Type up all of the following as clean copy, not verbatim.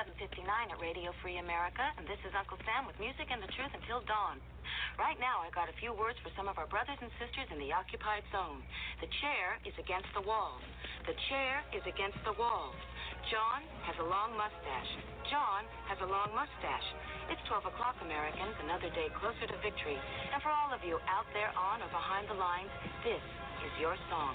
11:59 at Radio Free America, and this is Uncle Sam with music and the truth until dawn. Right now, I got a few words for some of our brothers and sisters in the occupied zone. The chair is against the walls. The chair is against the walls. John has a long mustache. John has a long mustache. It's 12 o'clock, Americans, another day closer to victory. And for all of you out there on or behind the lines, this is your song.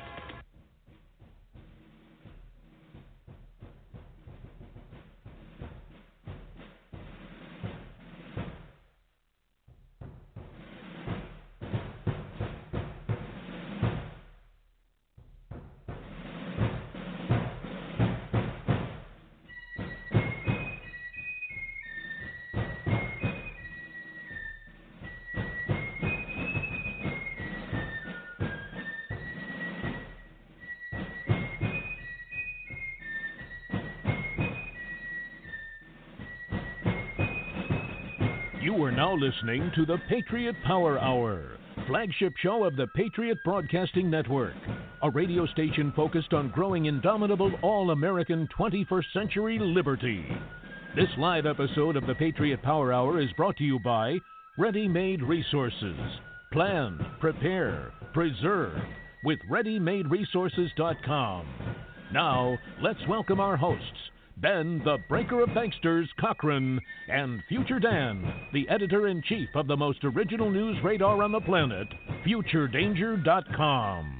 You are now listening to the Patriot Power Hour, flagship show of the Patriot Broadcasting Network, a radio station focused on growing indomitable all-American 21st century liberty. This live episode of the Patriot Power Hour is brought to you by Ready Made Resources. Plan, prepare, preserve with ReadyMadeResources.com. Now, let's welcome our hosts, Ben, the Breaker of Banksters, Cochran, and Future Dan, the editor-in-chief of the most original news radar on the planet, FutureDanger.com.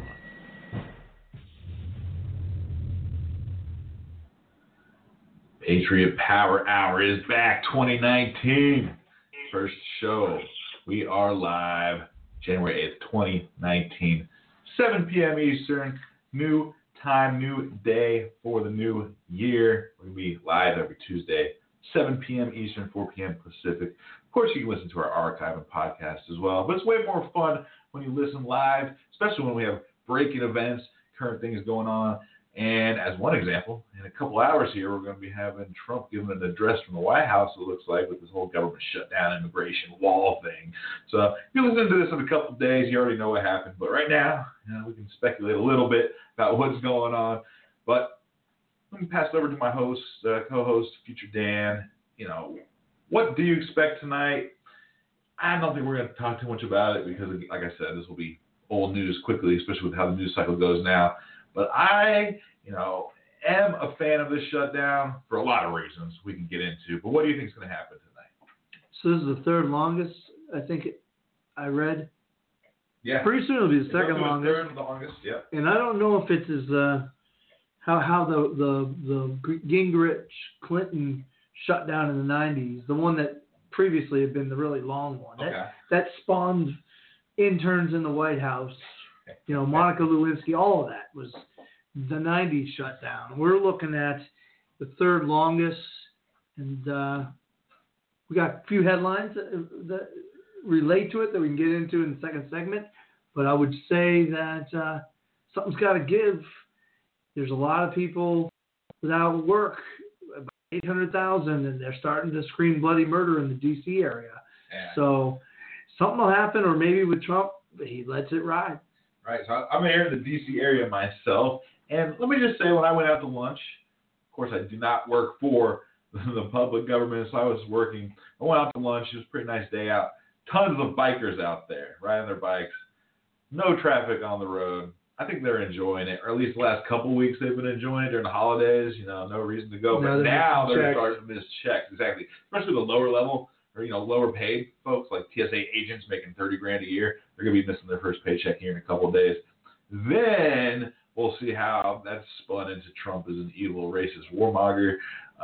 Patriot Power Hour is back, 2019. First show. We are live, January 8th, 2019, 7 p.m. Eastern. New time, new day for the new year. We're going to be live every Tuesday, 7 p.m. Eastern, 4 p.m. Pacific. Of course, you can listen to our archive and podcast as well. But it's way more fun when you listen live, especially when we have breaking events, current things going on. And as one example, in a couple hours here, we're going to be having Trump giving an address from the White House, it looks like, with this whole government shutdown, immigration wall thing. So if you listen to this in a couple of days, you already know what happened. But right now, we can speculate a little bit about what's going on. But let me pass it over to my host, co-host, Future Dan. What do you expect tonight? I don't think we're going to talk too much about it because, like I said, this will be old news quickly, especially with how the news cycle goes now. But I, am a fan of this shutdown for a lot of reasons we can get into. But what do you think is going to happen tonight? So this is the third longest, I think I read. Yeah. Pretty soon it'll be the second longest. Third longest, yeah. And I don't know if it's as how the Gingrich-Clinton shutdown in the 90s, the one that previously had been the really long one. Okay. That spawned interns in the White House. Monica Lewinsky, all of that was the 90s shutdown. We're looking at the third longest, and we got a few headlines that relate to it that we can get into in the second segment. But I would say that something's got to give. There's a lot of people without work, about 800,000, and they're starting to scream bloody murder in the D.C. area. Yeah. So something will happen, or maybe with Trump, he lets it ride. Right, so I'm here in the D.C. area myself, and let me just say, when I went out to lunch, of course, I do not work for the public government, so I was working. I went out to lunch. It was a pretty nice day out. Tons of bikers out there riding their bikes. No traffic on the road. I think they're enjoying it, or at least the last couple weeks they've been enjoying it during the holidays. No reason to go. But now they're starting to miss checks, exactly, especially the lower level. Or, lower paid folks like TSA agents making $30,000 a year, they're going to be missing their first paycheck here in a couple of days. Then we'll see how that's spun into Trump as an evil, racist warmonger.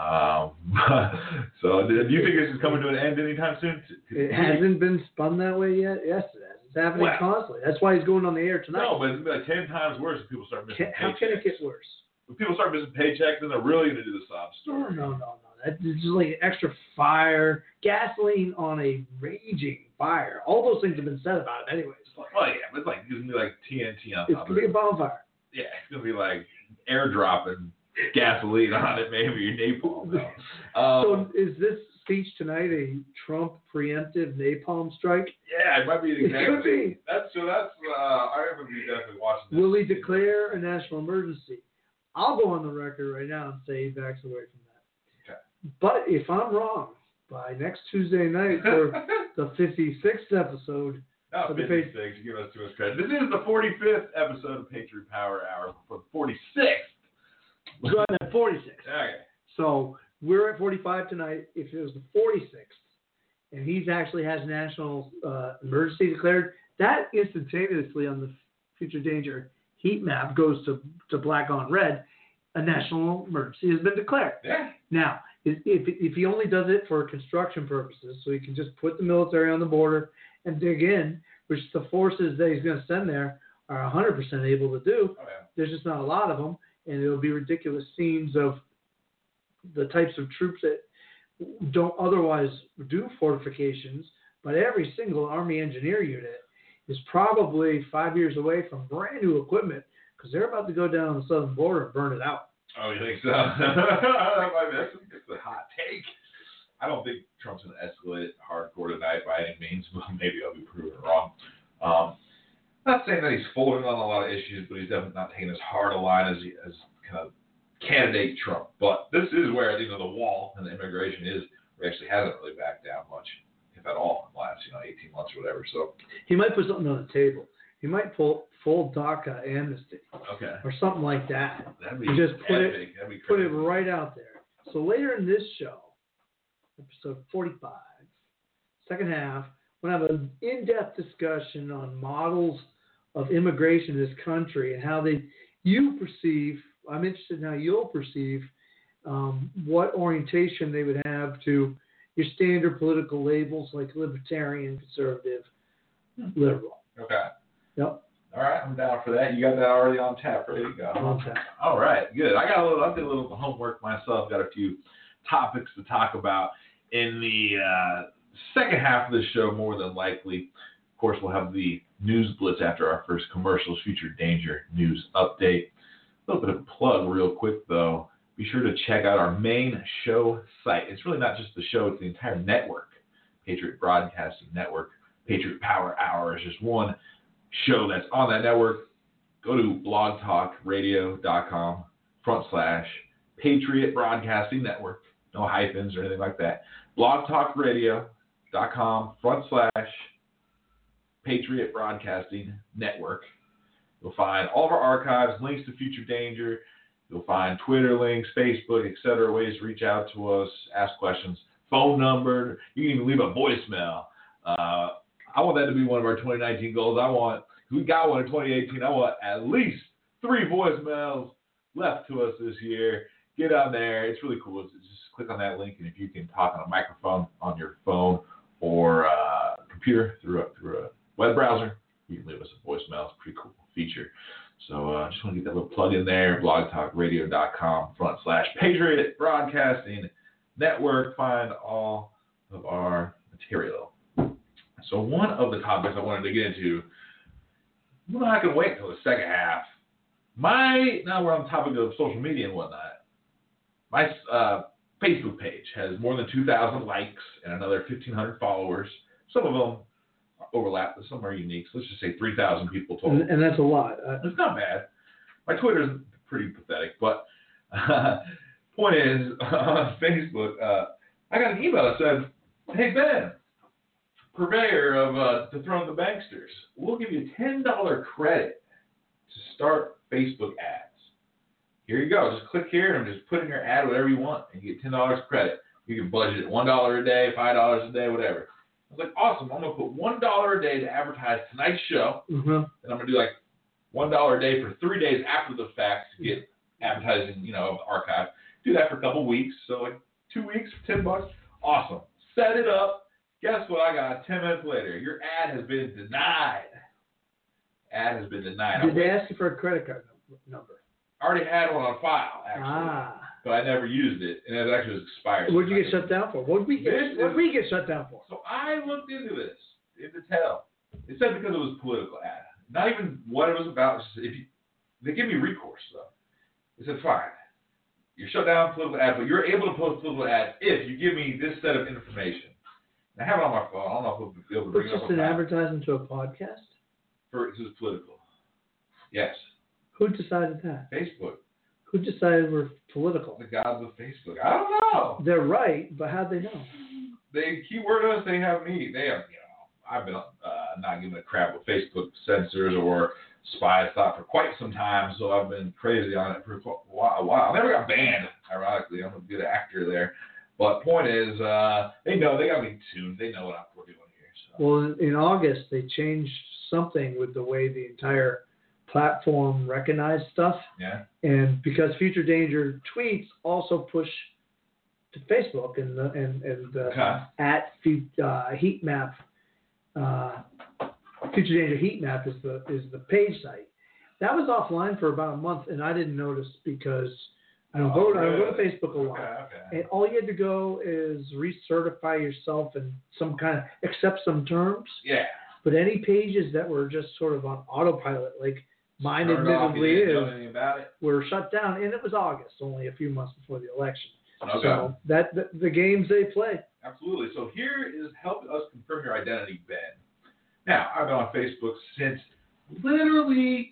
So do you think this is coming to an end anytime soon? It hasn't been spun that way yet. Yes, it has. It's happening constantly. That's why he's going on the air tonight. No, but it's going to be like 10 times worse if people start missing paychecks. How can it get worse? When people start missing paychecks, then they're really going to do the sob story. No. That's just like extra fire, gasoline on a raging fire. All those things have been said about it anyways. Well, yeah, but it's going to be like TNT on top of it. It's going to be a bonfire. Yeah, it's going to be like airdropping gasoline on it, maybe your napalm. So is this speech tonight a Trump preemptive napalm strike? Yeah, it might be exactly. It could be. I'm going to be definitely watching this. Will he declare a national emergency? I'll go on the record right now and say he backs away from that. Okay. But if I'm wrong, by next Tuesday night for the 56th episode. Not 56, you give us too much credit. This is the 45th episode of Patriot Power Hour for the 46th. So I'm at 46. Okay. So we're at 45 tonight. If it was the 46th, and he's actually has national emergency declared, that instantaneously on the future danger heat map goes to black on red. A national emergency has been declared. Yeah. Now, if he only does it for construction purposes, so he can just put the military on the border and dig in, which the forces that he's going to send there are 100% able to do. Oh, yeah. There's just not a lot of them, and it'll be ridiculous scenes of the types of troops that don't otherwise do fortifications, but every single Army engineer unit is probably 5 years away from brand new equipment because they're about to go down the southern border and burn it out. Oh, you think so? That's a hot take. I don't think Trump's going to escalate it hardcore tonight by any means, but maybe I'll be proven wrong. Not saying that he's folding on a lot of issues, but he's definitely not taking as hard a line as kind of candidate Trump. But this is where the wall and the immigration is, where he actually hasn't really backed down much, if at all, in the last 18 months or whatever. So he might put something on the table. He might pull full DACA amnesty, or something like that. That'd be just put epic. That'd be put it crazy. right out there. So later in this show, episode 45, second half, we'll have an in-depth discussion on models of immigration in this country and how you perceive. I'm interested in how you'll perceive what orientation they would have to your standard political labels like libertarian, conservative, liberal. Okay. Yep. All right, I'm down for that. You got that already on tap, ready to go. On tap. All right, good. I did a little homework myself. Got a few topics to talk about in the second half of the show. More than likely, of course, we'll have the news blitz after our first commercials. Future danger news update. A little bit of a plug, real quick though. Be sure to check out our main show site. It's really not just the show; it's the entire network. Patriot Broadcasting Network. Patriot Power Hour is just one show that's on that network. Go to blogtalkradio.com/Patriot Broadcasting Network. No hyphens or anything like that. blogtalkradio.com/Patriot Broadcasting Network. You'll find all of our archives, links to Future Danger. You'll find Twitter links, Facebook, etc. Ways to reach out to us, ask questions, phone number. You can even leave a voicemail. I want that to be one of our 2019 goals. We got one in 2018. I want at least 3 voicemails left to us this year. Get on there. It's really cool. Just click on that link, and if you can talk on a microphone on your phone or computer through a web browser, you can leave us a voicemail. It's a pretty cool feature. So I just want to get that little plug in there. blogtalkradio.com/Patriot Broadcasting Network. Find all of our material. So one of the topics I wanted to get into, well, I can wait until the second half. Now we're on the topic of social media and whatnot. My Facebook page has more than 2,000 likes and another 1,500 followers. Some of them overlap, but some are unique. So let's just say 3,000 people total. And that's a lot. It's not bad. My Twitter is pretty pathetic, but point is, on Facebook, I got an email that said, "Hey Ben, purveyor of Dethrone the Banksters, we'll give you $10 credit to start Facebook ads. Here you go. Just click here and just put in your ad whatever you want, and you get $10 credit. You can budget $1 a day, $5 a day, whatever." I was like, awesome. I'm going to put $1 a day to advertise tonight's show. Mm-hmm. And I'm going to do like $1 a day for 3 days after the fact to get advertising, of the archive. Do that for a couple weeks. So like 2 weeks for $10. Awesome. Set it up. Guess what I got 10 minutes later? Your ad has been denied. Ad has been denied. Did they ask you for a credit card number? I already had one on file, actually. But I never used it, and it actually was expired. What did you get shut down for? What did we get shut down for? So I looked into this, in detail. It said because it was a political ad. Not even what it was about. They give me recourse, though. They said, fine, you're shut down political ad, but you're able to post political ads if you give me this set of information. And I have it on my phone. I don't know if we'll be able to bring it up. It's just an advertisement to a podcast? This is political. Yes. Who decided that? Facebook. Who decided we're political? The gods of Facebook. I don't know. They're right, but how'd they know? They keyword us. They have me. They have, I've been not giving a crap what Facebook censors or spies thought for quite some time, so I've been crazy on it for a while. I never got banned, ironically. I'm a good actor there. But point is, they know. They got me tuned. They know what we're doing here. So. Well, in August, they changed something with the way the entire platform recognized stuff. Yeah. And because Future Danger tweets also push to Facebook and at Heat Map, Future Danger Heat Map is the page site. That was offline for about a month, and I didn't notice because I don't go to Facebook a lot. Okay. And all you had to go is recertify yourself and accept some terms. Yeah. But any pages that were just sort of on autopilot, like mine admittedly is, were shut down, and it was August, only a few months before the election. Okay. So the games they play. Absolutely. So here is help us confirm your identity, Ben. Now, I've been on Facebook since literally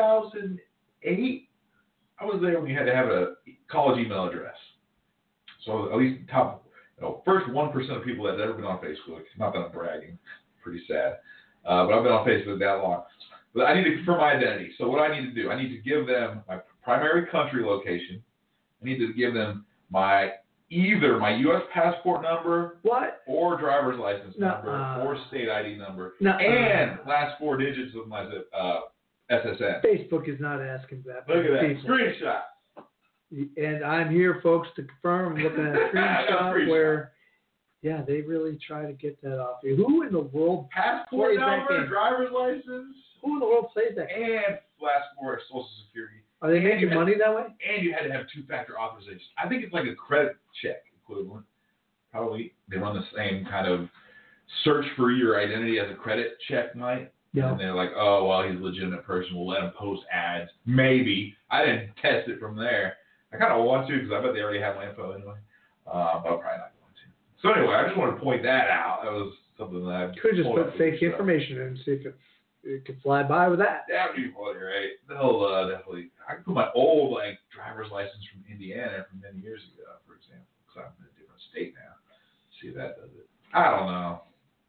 2008. I was there when you had to have a college email address. So at least the top, first 1% of people that have ever been on Facebook. Not that I'm bragging. Pretty sad. But I've been on Facebook that long. But I need to confirm my identity. So what do I need to do? I need to give them my primary country location. I need to give them either my U.S. passport number or driver's license number or state ID number and last 4 digits of my SSN. Facebook is not asking that. Look at that. People. Screenshot. And I'm here, folks, to confirm. I'm looking at a screenshot where, they really try to get that off you. Who in the world passport number, driver's license? Who in the world plays that? And last 4 Social Security. Are they making money that way? And you had to have 2-factor authorization. I think it's like a credit check equivalent. Probably they run the same kind of search for your identity as a credit check might. Yeah. And they're like, oh, well, he's a legitimate person. We'll let him post ads. Maybe. I didn't test it from there. I kind of want to because I bet they already have my info anyway. But I'm probably not going to. So anyway, I just wanted to point that out. That was something that I could just put fake information in and see if it could fly by with that. That would be funny, right? They'll definitely. I can put my old driver's license from Indiana from many years ago, for example, because I'm in a different state now. See if that does it. I don't know.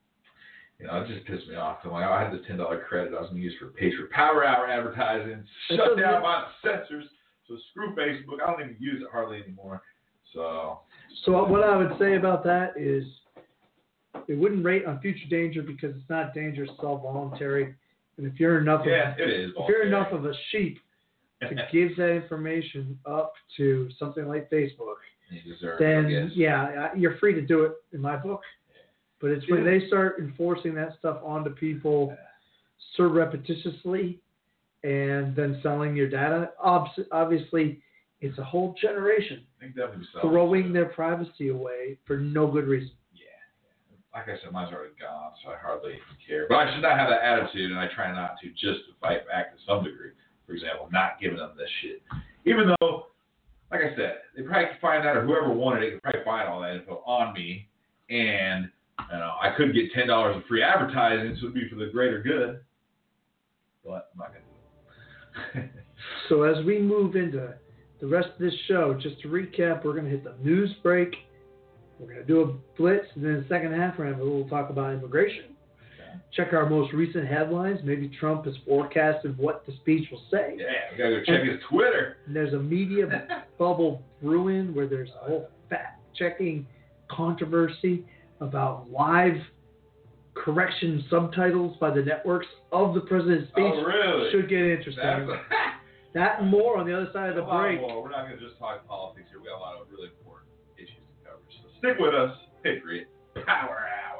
It just pissed me off. I'm like, I had the $10 credit I was going to use for Patriot Power Hour advertising, shut down by the censors. So screw Facebook. I don't even use it hardly anymore. So what I would say about that is it wouldn't rate on Future Danger because it's not dangerous, it's all voluntary. And if you're enough of a sheep to give that information up to something like Facebook, then you're free to do it in my book. But it's when they start enforcing that stuff onto people surreptitiously and then selling your data, obviously it's a whole generation throwing their privacy away for no good reason. Like I said, mine's already gone, so I hardly care. But I should not have that attitude, and I try not to, just to fight back to some degree. For example, not giving them this shit. Even though, like I said, they probably could find that, or whoever wanted it could probably find all that info on me, and I could get $10 of free advertising, so it would be for the greater good. But I'm not going to do it. So as we move into the rest of this show, just to recap, we're going to hit the news break. We're going to do a blitz, and then in the second half, we'll talk about immigration. Okay. Check our most recent headlines. Maybe Trump has forecasted what the speech will say. Yeah, we got to go check his Twitter. And there's a media bubble brewing where there's a whole fact-checking controversy about live correction subtitles by the networks of the president's speech. Oh, really? Should get interesting. That and more on the other side of the break. We're not going to just talk politics here. We got a lot of really important issues to cover. So stick with us. Patriot Power Hour.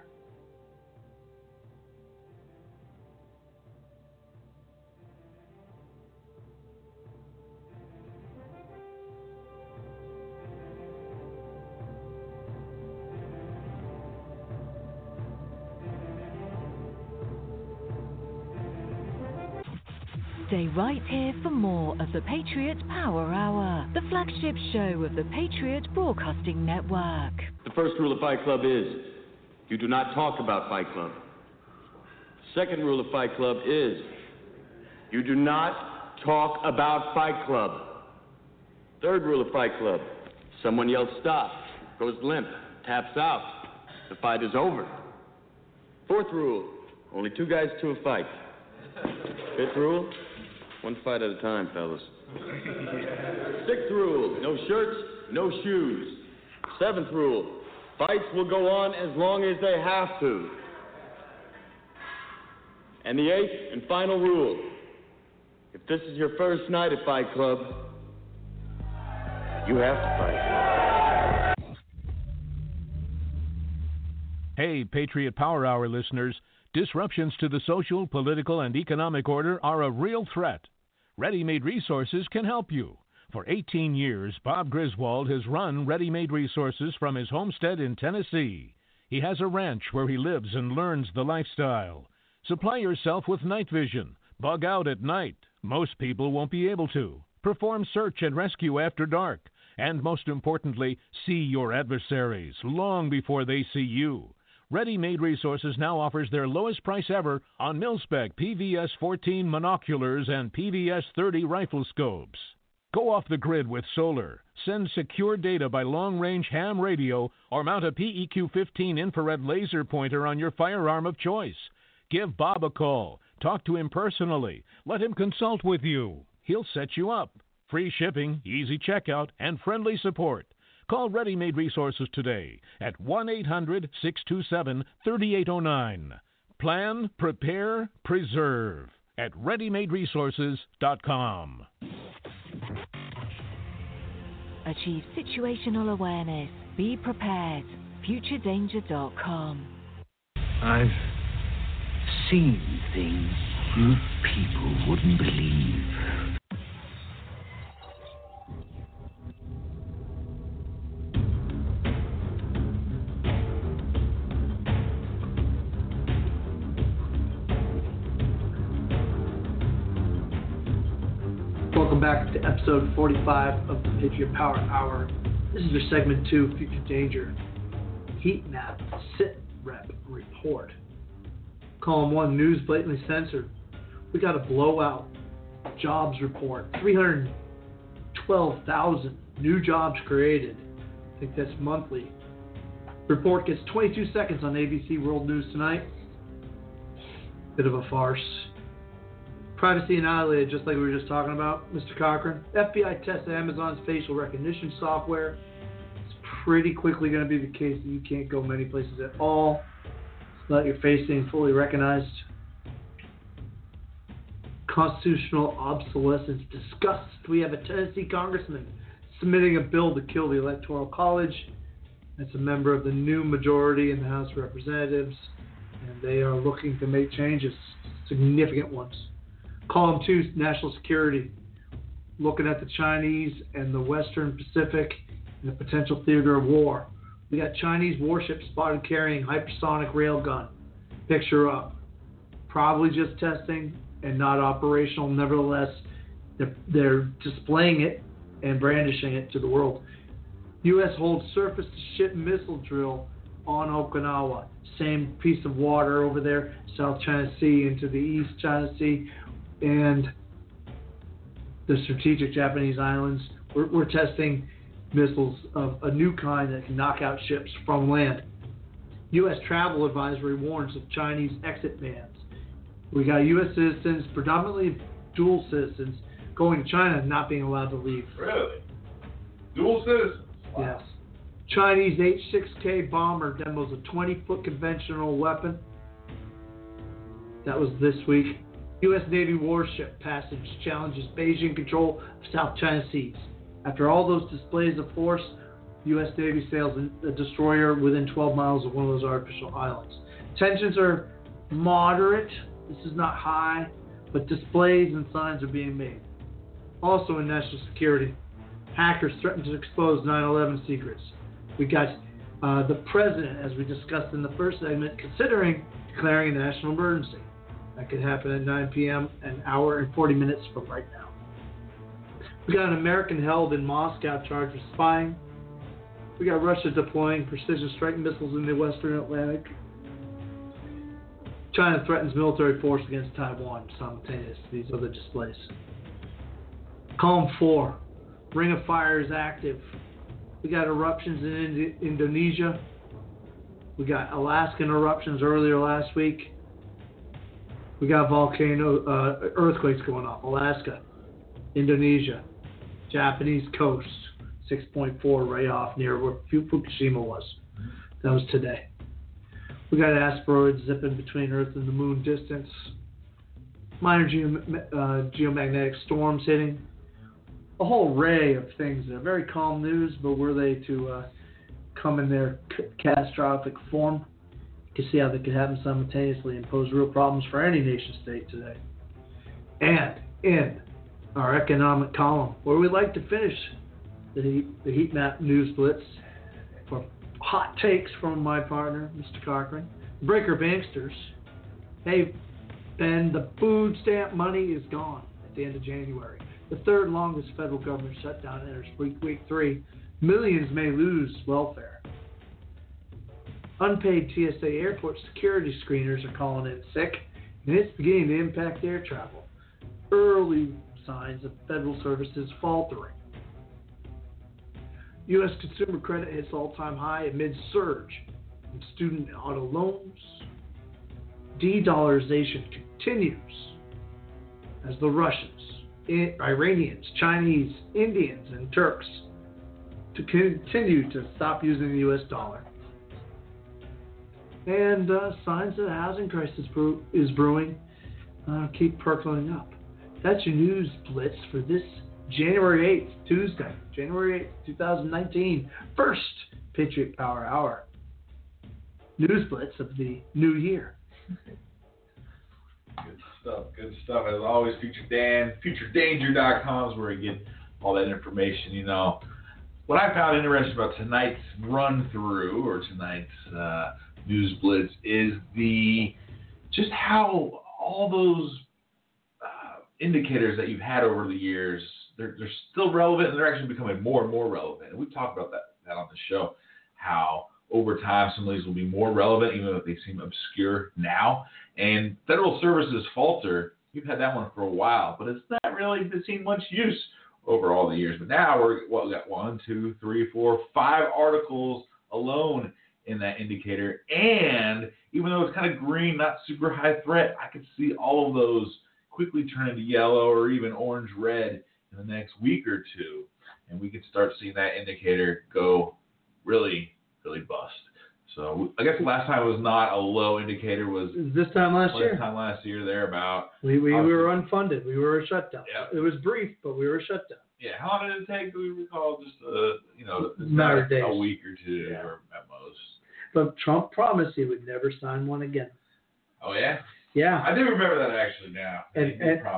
Stay right here for more of the Patriot Power Hour, the flagship show of the Patriot Broadcasting Network. The first rule of Fight Club is you do not talk about Fight Club. The second rule of Fight Club is you do not talk about Fight Club. Third rule of Fight Club. Someone yells stop, goes limp, taps out. The fight is over. Fourth rule. Only 2 guys to a fight. Fifth rule. 1 fight at a time, fellas. Sixth rule. No shirts, no shoes. Seventh rule. Fights will go on as long as they have to. And the 8th and final rule. If this is your first night at Fight Club, you have to fight. Hey, Patriot Power Hour listeners, disruptions to the social, political, and economic order are a real threat. Ready-Made Resources can help you. For 18 years, Bob Griswold has run Ready-Made Resources from his homestead in Tennessee. He has a ranch where he lives and learns the lifestyle. Supply yourself with night vision. Bug out at night. Most people won't be able to. Perform search and rescue after dark. And most importantly, see your adversaries long before they see you. Ready-Made Resources now offers their lowest price ever on mil-spec PVS-14 monoculars and PVS-30 rifle scopes. Go off the grid with solar. Send secure data by long-range ham radio or mount a PEQ-15 infrared laser pointer on your firearm of choice. Give Bob a call. Talk to him personally. Let him consult with you. He'll set you up. Free shipping, easy checkout, and friendly support. Call Ready-Made Resources today at 1-800-627-3809. Plan, prepare, preserve at ReadyMadeResources.com. Achieve situational awareness. Be prepared. FutureDanger.com. I've seen things you people wouldn't believe. Welcome back to episode 45 of the Patriot Power Hour. This is your segment 2, Future Danger. Heat map, sit rep report. Column 1, news blatantly censored. We got a blowout jobs report. 312,000 new jobs created. I think that's monthly. Report gets 22 seconds on ABC World News Tonight. Bit of a farce. Privacy annihilated, just like we were just talking about, Mr. Cochran. FBI tests Amazon's facial recognition software. It's pretty quickly going to be the case that you can't go many places at all without your face being fully recognized. Constitutional obsolescence discussed. We have a Tennessee congressman submitting a bill to kill the Electoral College. It's a member of the new majority in the House of Representatives, and they are looking to make changes, significant ones. Column 2, national security. Looking at the Chinese and the Western Pacific and the potential theater of war. We got Chinese warships spotted carrying hypersonic railgun. Picture up. Probably just testing and not operational. Nevertheless, they're displaying it and brandishing it to the world. U.S. holds surface-to-ship missile drill on Okinawa. Same piece of water over there, South China Sea into the East China Sea, and the strategic Japanese islands. We're testing missiles of a new kind that can knock out ships from land. U.S. travel advisory warns of Chinese exit bans. We got U.S. citizens, predominantly dual citizens, going to China and not being allowed to leave. Really? Dual citizens? Wow. Yes. Chinese H-6K bomber demos a 20-foot conventional weapon. That was this week. U.S. Navy warship passage challenges Beijing control of South China Seas. After all those displays of force, U.S. Navy sails a destroyer within 12 miles of one of those artificial islands. Tensions are moderate. This is not high, but displays and signs are being made. Also in national security, hackers threaten to expose 9/11 secrets. We got the president, as we discussed in the first segment, considering declaring a national emergency. That could happen at 9 p.m., an hour and 40 minutes from right now. We got an American held in Moscow charged with spying. We got Russia deploying precision strike missiles in the Western Atlantic. China threatens military force against Taiwan simultaneous. These are the displays. Column 4. Ring of Fire is active. We got eruptions in Indonesia. We got Alaskan eruptions earlier last week. We got earthquakes going off. Alaska, Indonesia, Japanese coast, 6.4 right off near where Fukushima was. That was today. We got asteroids zipping between Earth and the Moon distance. Minor geomagnetic storms hitting. A whole array of things that are very calm news, but were they to come in their catastrophic form, you can see how they could happen simultaneously and pose real problems for any nation state today. And in our economic column, where we like to finish the heat map news blitz for hot takes from my partner, Mr. Cochran, Breaker Banksters. Hey, Ben, the food stamp money is gone at the end of January. The third longest federal government shutdown enters week 3. Millions may lose welfare. Unpaid TSA airport security screeners are calling in sick, and it's beginning to impact air travel. Early signs of federal services faltering. U.S. consumer credit hits all-time high amid surge in student auto loans. De-dollarization continues as the Russians, Iranians, Chinese, Indians, and Turks to continue to stop using the U.S. dollar. And signs that a housing crisis is brewing keep percolating up. That's your news blitz for this January 8th, Tuesday, January 8th, 2019, first Patriot Power Hour news blitz of the new year. Good stuff. As always, FutureDanger.com is where you get all that information. You know, what I found interesting about tonight's run-through or tonight's news blitz is just how all those indicators that you've had over the years, they're still relevant, and they're actually becoming more and more relevant. And we've talked about that on the show, how over time some of these will be more relevant, even if they seem obscure now. And federal services falter, you've had that one for a while, but it's not really seen much use over all the years. But now we got 1, 2, 3, 4, 5 articles alone in that indicator. And even though it's kind of green, not super high threat, I could see all of those quickly turn into yellow or even orange-red in the next week or two. And we could start seeing that indicator go really, really bust. So I guess the last time it was not a low indicator. Was this time last year? This time last year, thereabout. We were unfunded. We were a shutdown. Yeah. It was brief, but we were a shutdown. Yeah. How long did it take? Do we recall? Just matter of days. A week or two, or at most. But Trump promised he would never sign one again. Oh yeah. Yeah. I do remember that actually now. And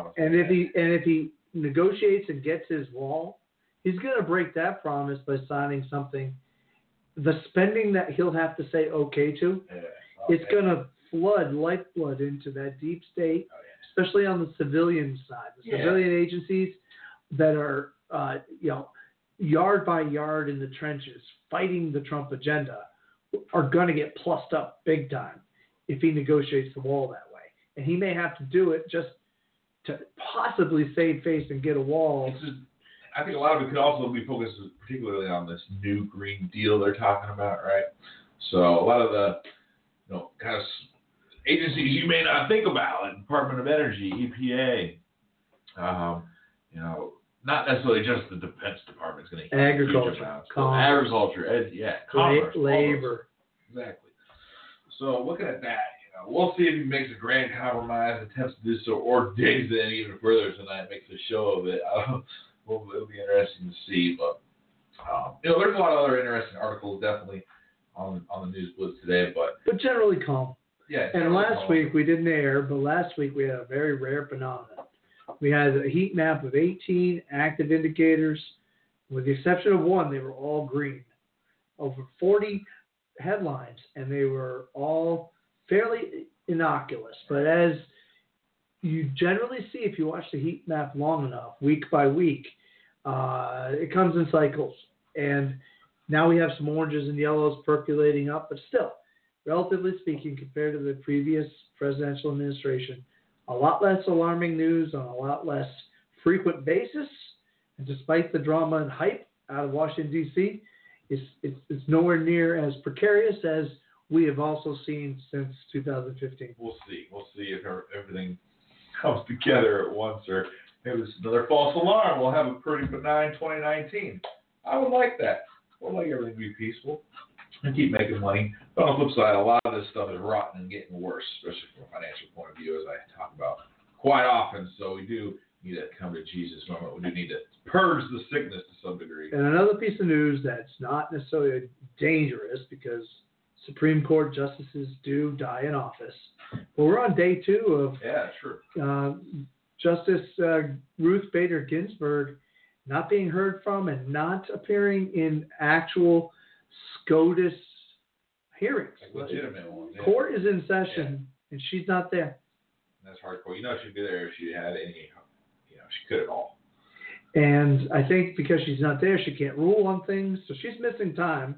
if he negotiates and gets his wall, he's going to break that promise by signing something. The spending that he'll have to say okay to, it's going to flood lifeblood into that deep state, especially on the civilian side. The civilian agencies that are, yard by yard in the trenches fighting the Trump agenda are going to get plussed up big time if he negotiates the wall that way. And he may have to do it just to possibly save face and get a wall. I think a lot of it could also be focused particularly on this new Green Deal they're talking about, right? So a lot of the, kind of agencies you may not think about, like Department of Energy, EPA, not necessarily just the Defense Department is going to agriculture, commerce, labor, exactly. So looking at that, we'll see if he makes a grand compromise, attempts to do so, or digs in even further tonight, makes a show of it. It'll be interesting to see, but there's a lot of other interesting articles definitely on the news blitz today, but generally calm. Yeah. And last week we didn't air, but last week we had a very rare phenomenon. We had a heat map with 18 active indicators. With the exception of one, they were all green. Over 40 headlines, and they were all fairly innocuous. But as you generally see, if you watch the heat map long enough, week by week, it comes in cycles. And now we have some oranges and yellows percolating up, but still, relatively speaking, compared to the previous presidential administration, a lot less alarming news on a lot less frequent basis, And despite the drama and hype out of Washington, D.C., it's nowhere near as precarious as we have also seen since 2015. We'll see. We'll see if everything comes together at once, or maybe it's another false alarm. We'll have a pretty benign 2019. I would like that. I would like everything to be peaceful and keep making money. But on the flip side, a lot of this stuff is rotten and getting worse, especially from a financial point of view, as I talk about quite often. So we do need to come to Jesus moment. We do need to purge the sickness to some degree. And another piece of news that's not necessarily dangerous, because Supreme Court justices do die in office. But we're on day 2 of Justice Ruth Bader Ginsburg not being heard from and not appearing in actual SCOTUS hearings. Like legitimate ones. Yeah. Court is in session, and she's not there. That's hardcore. You know she'd be there if she had any, she could at all. And I think because she's not there, she can't rule on things, so she's missing time.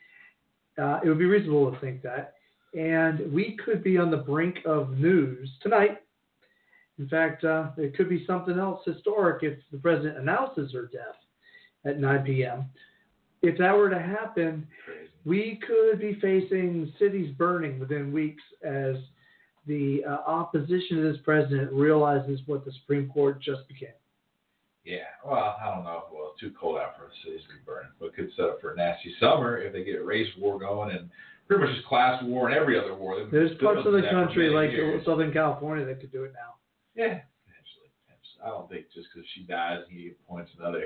It would be reasonable to think that. And we could be on the brink of news tonight. In fact, it could be something else historic if the president announces her death at 9 p.m. If that were to happen, we could be facing cities burning within weeks as the opposition to this president realizes what the Supreme Court just became. Yeah, well, I don't know. Well, it's too cold out for the cities to be burning, but it could set up for a nasty summer if they get a race war going and pretty much just class war and every other war. There's parts of the country like Southern California that could do it now. Yeah, potentially. I don't think just because she dies, he appoints another,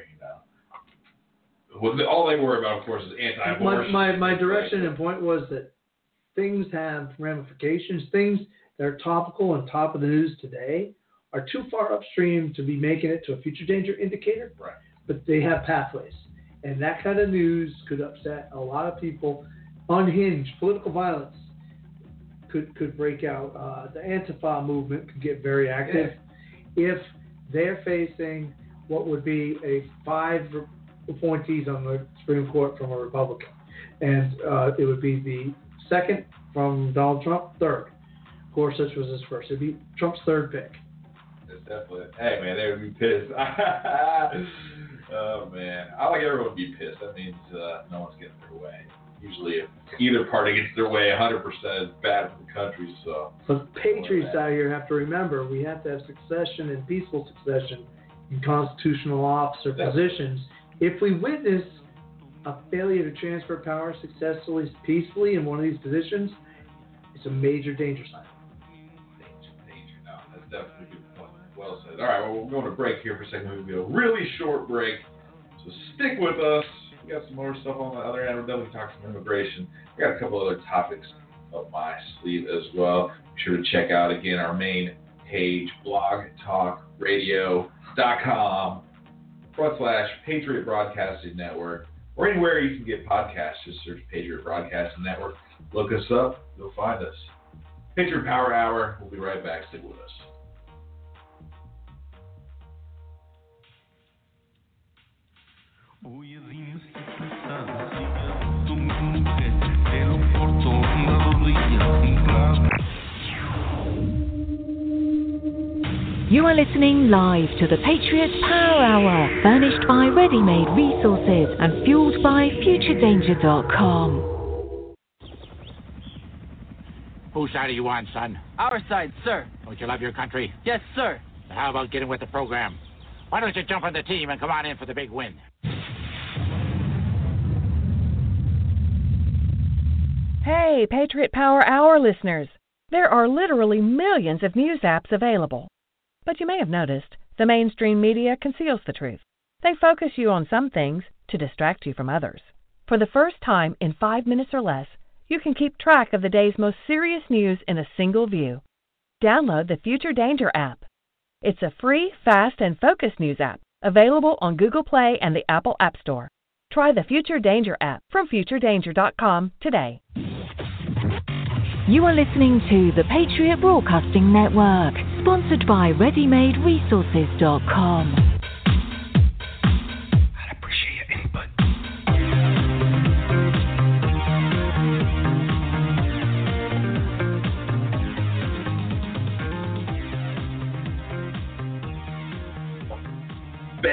Well, all they worry about, of course, is anti-abortion. My direction and point was that things have ramifications. Things that are topical and top of the news today are too far upstream to be making it to a future danger indicator, right? But they have pathways. And that kind of news could upset a lot of people. Unhinged political violence could break out. The Antifa movement could get very active if they're facing what would be 5 appointees on the Supreme Court from a Republican. And it would be the second from Donald Trump, third. Gorsuch was his first. It would be Trump's third pick. It's definitely. Hey, man, they would be pissed. Oh, man. I like everyone to be pissed. That means no one's getting their way. Usually, if either party gets their way, 100% is bad for the country. So, but patriots out here have to remember we have to have succession and peaceful succession in constitutional officer positions. If we witness a failure to transfer power successfully, peacefully in one of these positions, it's a major danger sign. Danger. No, that's definitely a good point. Well said. All right, well, we're going to break here for a second. We'll be a really short break, so stick with us. We got some more stuff on the other end. We're done. We talk some immigration. We got a couple other topics up my sleeve as well. Be sure to check out, again, our main page, blogtalkradio.com/Patriot Broadcasting Network, or anywhere you can get podcasts. Just search Patriot Broadcasting Network. Look us up. You'll find us. Patriot Power Hour. We'll be right back. Stick with us. You are listening live to the Patriot Power Hour, furnished by Ready-Made Resources and fueled by FutureDanger.com. Whose side are you on, son? Our side, sir. Don't you love your country? Yes, sir. Then how about getting with the program? Why don't you jump on the team and come on in for the big win? Hey, Patriot Power Hour listeners. There are literally millions of news apps available. But you may have noticed, the mainstream media conceals the truth. They focus you on some things to distract you from others. For the first time in 5 minutes or less, you can keep track of the day's most serious news in a single view. Download the Future Danger app. It's a free, fast, and focused news app available on Google Play and the Apple App Store. Try the Future Danger app from FutureDanger.com today. You are listening to the Patriot Broadcasting Network, sponsored by ReadyMadeResources.com. I'd appreciate your input.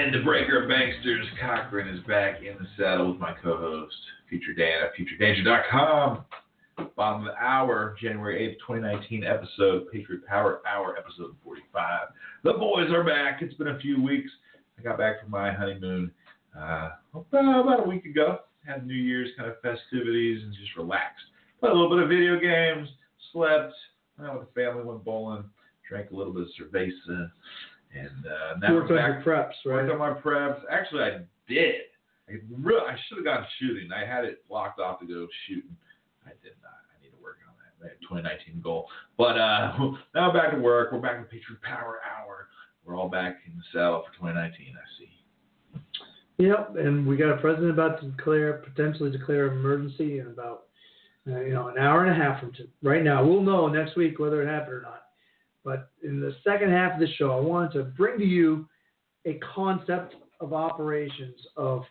And the breaker of banksters, Cochran, is back in the saddle with my co-host, Future Dan at FutureDanger.com. Bottom of the hour, January 8th, 2019 episode, Patriot Power Hour, episode 45. The boys are back. It's been a few weeks. I got back from my honeymoon about a week ago. Had New Year's kind of festivities and just relaxed. Played a little bit of video games, slept, went out with the family, went bowling, drank a little bit of cerveza, and now worked we're on back. your preps, right? Worked on my preps. Actually, I did. I should have gone shooting. I had it locked off to go shooting. I did not. I need to work on that. I had a 2019 goal. But now back to work. We're back to Patriot Power Hour. We're all back in the saddle for 2019, I see. Yep, and we got a president about to potentially declare an emergency in about an hour and a half from right now. We'll know next week whether it happened or not. But in the second half of the show, I wanted to bring to you a concept of operations of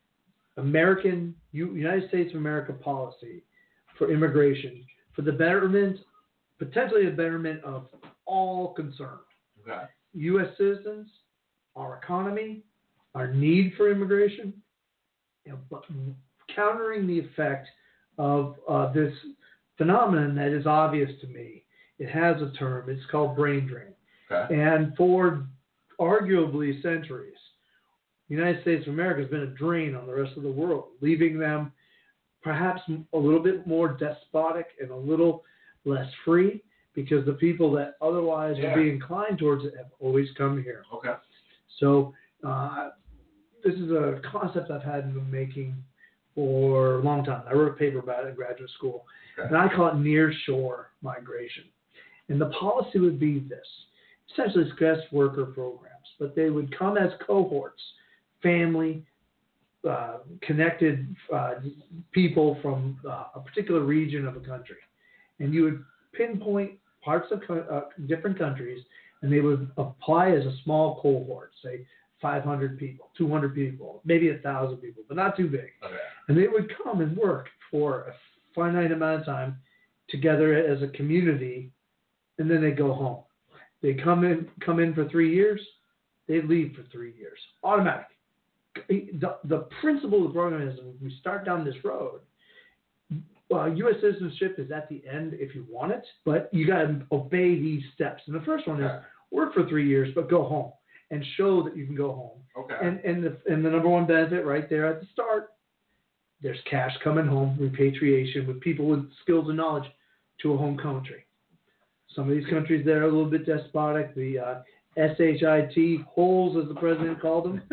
United States of America policy for immigration, for the betterment, potentially the betterment of all concerned. Okay. U.S. citizens, our economy, our need for immigration, but countering the effect of this phenomenon that is obvious to me. It has a term. It's called brain drain. Okay. And for arguably centuries, the United States of America has been a drain on the rest of the world, leaving them perhaps a little bit more despotic and a little less free because the people that otherwise would be inclined towards it have always come here. Okay. So this is a concept I've had in the making for a long time. I wrote a paper about it in graduate school, and I call it near-shore migration. And the policy would be this. Essentially, it's guest worker programs, but they would come as cohorts, family, connected people from a particular region of a country. And you would pinpoint parts of different countries, and they would apply as a small cohort, say 500 people, 200 people, maybe 1,000 people, but not too big. Okay. And they would come and work for a finite amount of time together as a community, and then they go home. They come in for 3 years, they leave for 3 years. Automatic. The principle of the program is when we start down this road, U.S. citizenship is at the end if you want it, but you got to obey these steps. And the first one is work for 3 years, but go home and show that you can go home. Okay. And the number one benefit right there at the start, there's cash coming home, repatriation with people with skills and knowledge to a home country. Some of these countries there are a little bit despotic. The SHIT, holes as the president called them,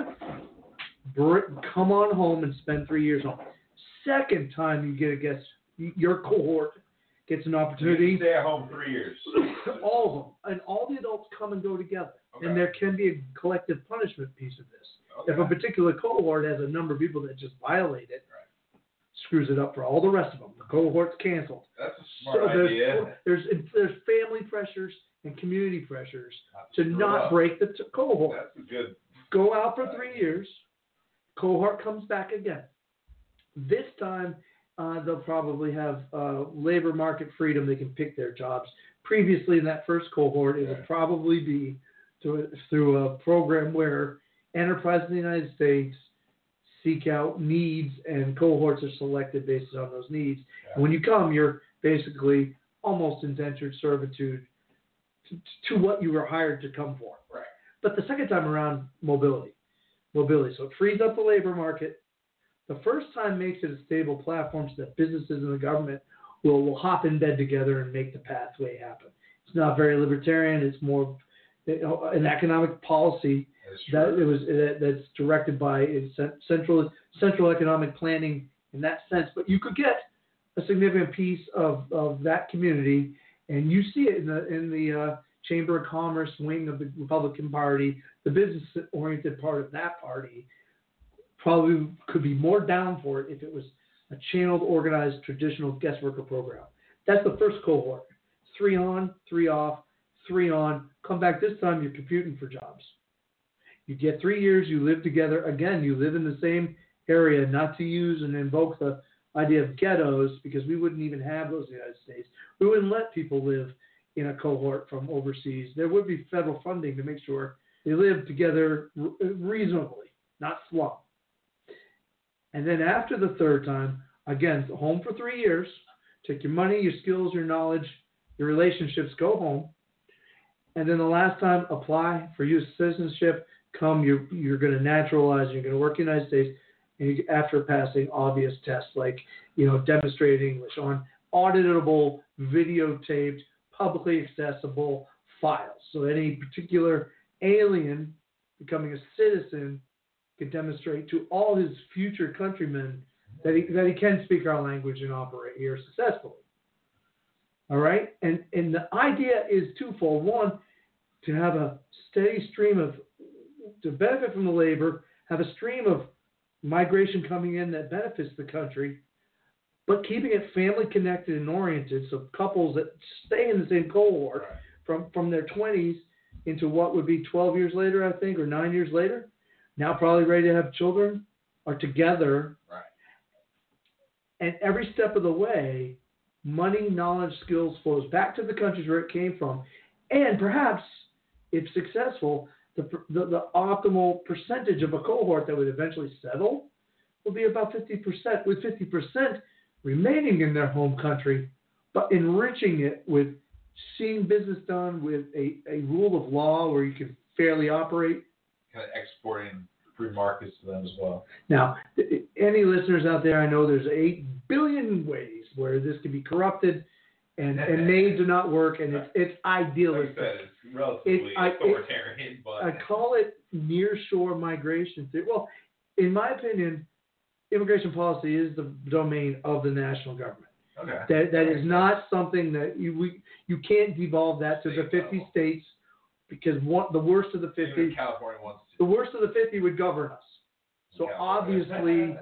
come on home and spend 3 years home. Second time you get a guest, your cohort gets an opportunity. You stay at home 3 years. All of them. And all the adults come and go together. Okay. And there can be a collective punishment piece of this. Okay. If a particular cohort has a number of people that just violate it, screws it up for all the rest of them. The cohort's canceled. That's a smart idea. There's family pressures and community pressures to not break the cohort. That's a good. Go out for 3 years. Cohort comes back again. This time, they'll probably have labor market freedom. They can pick their jobs. Previously, in that first cohort, it would probably be through a program where enterprises in the United States seek out needs, and cohorts are selected based on those needs. Yeah. And when you come, you're basically almost indentured servitude to what you were hired to come for. Right. But the second time around, mobility. So it frees up the labor market. The first time makes it a stable platform so that businesses and the government will hop in bed together and make the pathway happen. It's not very libertarian. It's more an economic policy that's directed by central economic planning in that sense. But you could get a significant piece of that community, and you see it in the Chamber of Commerce wing of the Republican Party. The business-oriented part of that party probably could be more down for it if it was a channeled, organized, traditional guest worker program. That's the first cohort. 3 on, 3 off, 3 on. Come back this time, you're computing for jobs. You get 3 years, you live together. Again, you live in the same area, not to use and invoke the idea of ghettos, because we wouldn't even have those in the United States. We wouldn't let people live in a cohort from overseas. There would be federal funding to make sure They live together reasonably, not slum. And then after the third time, again, home for 3 years. Take your money, your skills, your knowledge, your relationships, go home. And then the last time, apply for U.S. citizenship. You're going to naturalize. You're going to work in the United States. And after passing obvious tests like, demonstrating English on auditable, videotaped, publicly accessible files. So any particular alien becoming a citizen can demonstrate to all his future countrymen that he can speak our language and operate here successfully. All right? And the idea is twofold. One, to have a steady stream to benefit from the labor, have a stream of migration coming in that benefits the country, but keeping it family connected and oriented, so couples that stay in the same cohort from their 20s into what would be 12 years later, I think, or 9 years later, now probably ready to have children, are together. Right. And every step of the way, money, knowledge, skills flows back to the countries where it came from. And perhaps, if successful, the optimal percentage of a cohort that would eventually settle will be about 50%, with 50% remaining in their home country, but enriching it with seeing business done with a rule of law where you can fairly operate. Kind of exporting free markets to them as well. Now, any listeners out there, I know there's 8 billion ways where this can be corrupted and names do not work, and it's idealistic. Like I said, it's relatively authoritarian, but I call it nearshore migration theory. Well, in my opinion, immigration policy is the domain of the national government. Okay. That is not something that you can't devolve that to the 50 states, because the worst of the 50. Even California wants to. The worst of the 50 would govern us. So obviously,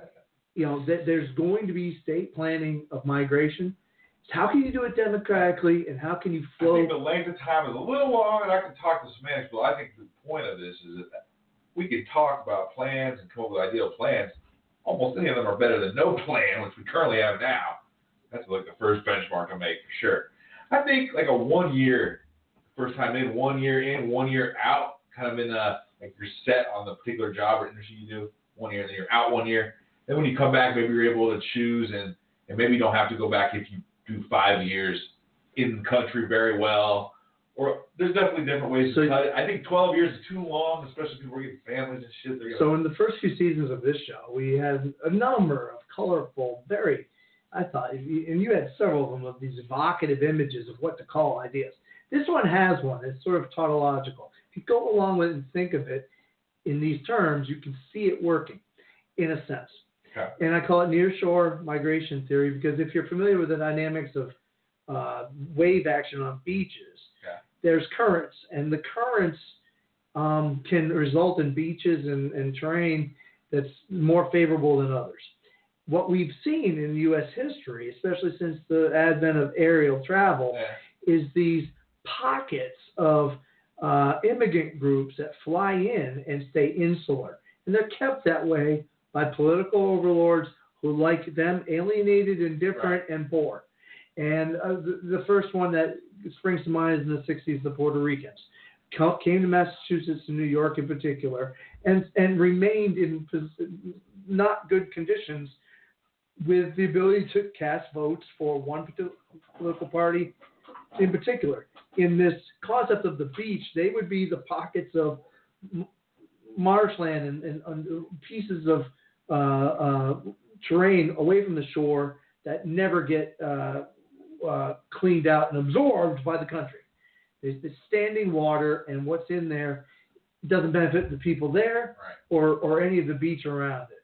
there's going to be state planning of migration. So how can you do it democratically, and how can you flow? I think the length of time is a little long, and I can talk to semantics, but I think the point of this is that we can talk about plans and come up with ideal plans. Almost any of them are better than no plan, which we currently have now. That's like the first benchmark I make for sure. I think like a 1 year, first time in, 1 year in, 1 year out, kind of in like you're set on the particular job or industry you do, 1 year, then you're out 1 year. Then when you come back, maybe you're able to choose and maybe you don't have to go back if you do 5 years in the country very well. Or there's definitely different ways to cut it. I think 12 years is too long, especially people are getting families and shit. So in the first few seasons of this show, we had a number of colorful, I thought, and you had several of them, of these evocative images of what to call ideas. This one has one. It's sort of tautological. If you go along with it and think of it in these terms, you can see it working, in a sense. Okay. And I call it nearshore migration theory because if you're familiar with the dynamics of wave action on beaches, there's currents, and the currents can result in beaches and terrain that's more favorable than others. What we've seen in U.S. history, especially since the advent of aerial travel, is these pockets of immigrant groups that fly in and stay insular. And they're kept that way by political overlords who like them alienated, indifferent, and poor. And the first one that springs to mind is in the 60s, the Puerto Ricans. Came to Massachusetts and New York in particular, and remained in not good conditions with the ability to cast votes for one political party in particular. In this concept of the beach, they would be the pockets of marshland and pieces of terrain away from the shore that never get cleaned out and absorbed by the country. There's this standing water, and what's in there doesn't benefit the people there or any of the beach around it.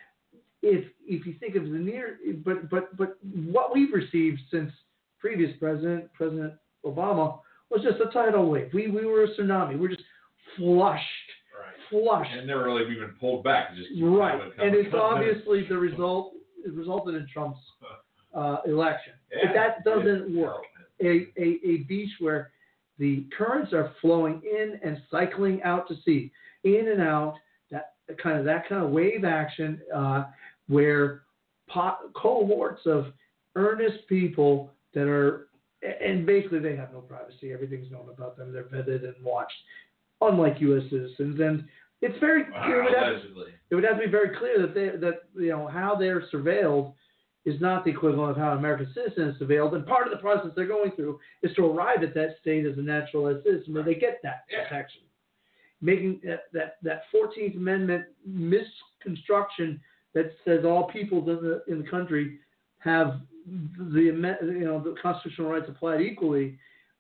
If you think of but what we've received since previous President Obama, was just a tidal wave. We were a tsunami. We're just flushed. And never really even pulled back. Just and it's obviously the result. It resulted in Trump's election. But that doesn't work. A beach where the currents are flowing in and cycling out to sea, in and out, that kind of wave action, where cohorts of earnest people that are, and basically they have no privacy. Everything's known about them. They're vetted and watched. unlike U.S. citizens. And it's very it would have to be very clear that how they're surveilled is not the equivalent of how an American citizen is surveilled. And part of the process they're going through is to arrive at that state as a naturalized citizen where they get that protection. Making that 14th Amendment misconstruction that says all peoples in the country have the constitutional rights applied equally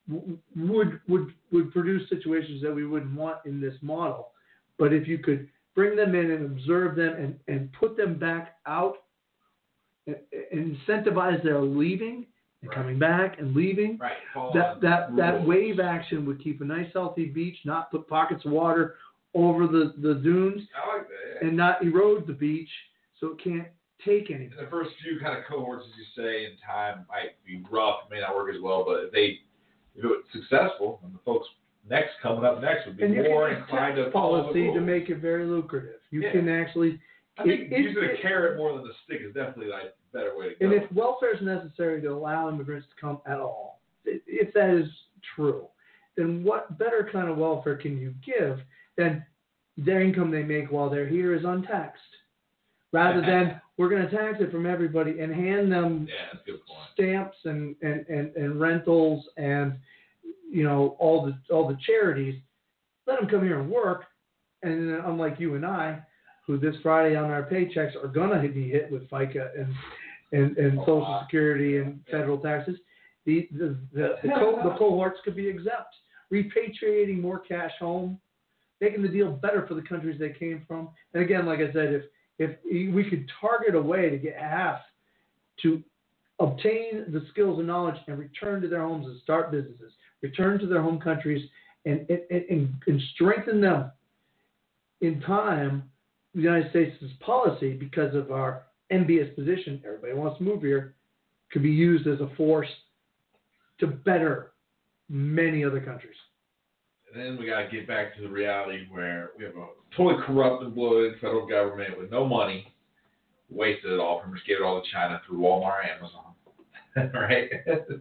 would produce situations that we wouldn't want in this model. But if you could bring them in and observe them and put them back out and incentivize their leaving and coming back and leaving, that wave action would keep a nice healthy beach, not put pockets of water over the dunes, I like that, yeah. and not erode the beach so it can't take anything. The first few kind of cohorts, as you say, in time might be rough, may not work as well, but if it's successful, and the folks coming up next would be more inclined to follow policy to make it very lucrative. You can actually. I think using a carrot more than the stick is definitely like a better way to go. And if welfare is necessary to allow immigrants to come at all, if that is true, then what better kind of welfare can you give than their income they make while they're here is untaxed, rather than we're going to tax it from everybody and hand them stamps and rentals and all the charities. Let them come here and work, and unlike you and I, who this Friday on our paychecks are going to be hit with FICA and Social Security and federal taxes, the cohorts could be exempt, repatriating more cash home, making the deal better for the countries they came from. And again, like I said, if we could target a way to get half to obtain the skills and knowledge and return to their homes and start businesses, return to their home countries and strengthen them in time, the United States' policy, because of our envious position, everybody wants to move here, could be used as a force to better many other countries. And then we got to get back to the reality where we have a totally corrupt and bloated federal government with no money, wasted it all, pretty much gave it all to China through Walmart and Amazon, right?